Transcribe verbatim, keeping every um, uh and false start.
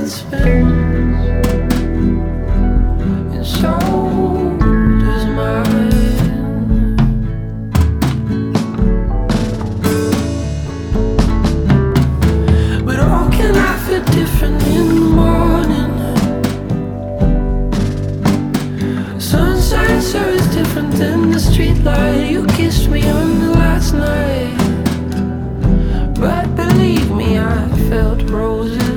spin, and so does mine. But how can I feel different in the morning? Sunshine sure is different than the street light. You kissed me on the last night, but believe me, I felt roses